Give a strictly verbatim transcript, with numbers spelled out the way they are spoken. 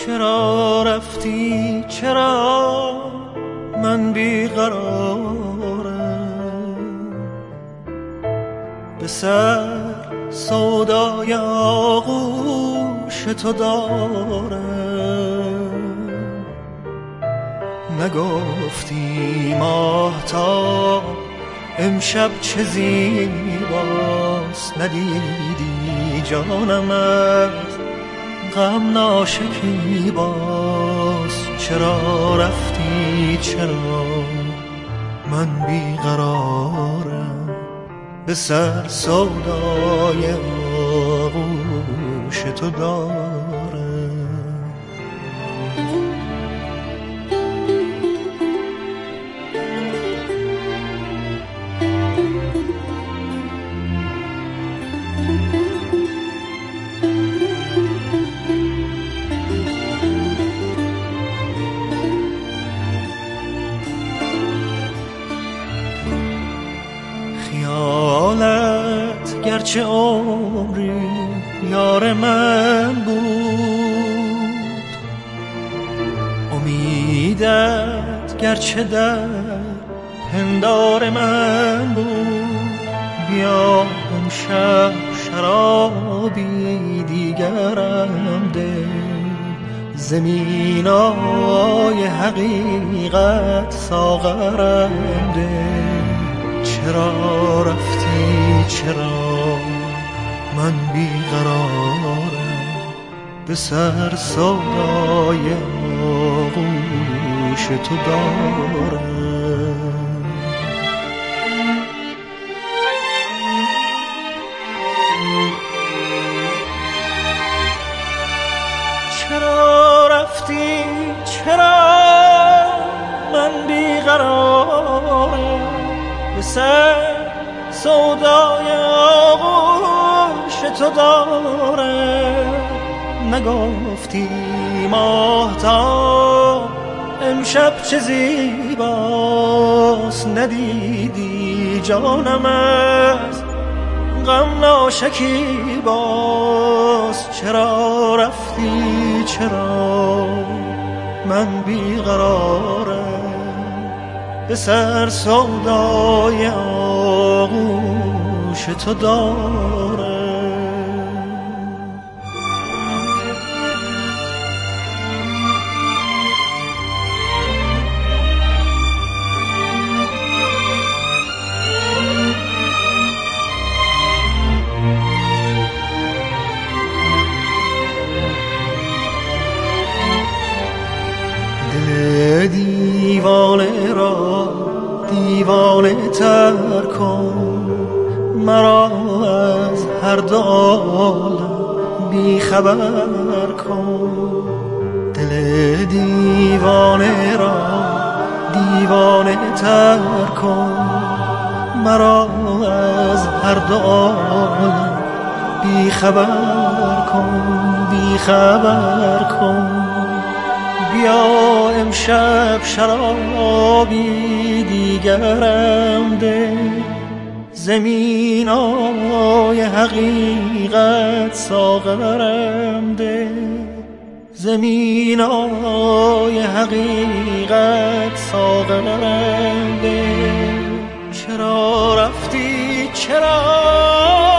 چرا رفتی چرا من بیقرارم، به سر سودای آغوش تو دارم. نگفتی ماهتاب امشب چه زیباست، ندیدی جانم از غم ناشکیباست. چرا رفتی چرا من بیقرارم، به سر سودای آغوش تو دارم. خیالت گرچه عمری یار من بود، امیدت گرچه در پندار من بود. بیا امشب شرابی دیگرم ده، زمینای حقیقت ساغرم ده. چرا رفتی چرا من بیقرارم، به سر سودای آغوش تو دارم. چرا رفتی چرا من بیقرارم، به سر سودای آغوش تو دارم. نگفتی ماهتاب امشب چه زیباست، ندیدی جانم از غم ناشکیباست. چرا رفتی چرا من بیقرارم، به سر سودای آغوش تو دارم. دل دیوانه را دیوانه تر کن، مرا از هر دو عالم بی خبر کن. دل دیوانه را دیوانه تر کن، مرا از هر دو عالم بی خبر کن، بی خبر کن. بیا امشب شرابی دیگرم ده، زمینای حقیقت ساغرم ده، زمینای حقیقت ساغرم ده. چرا رفتی چرا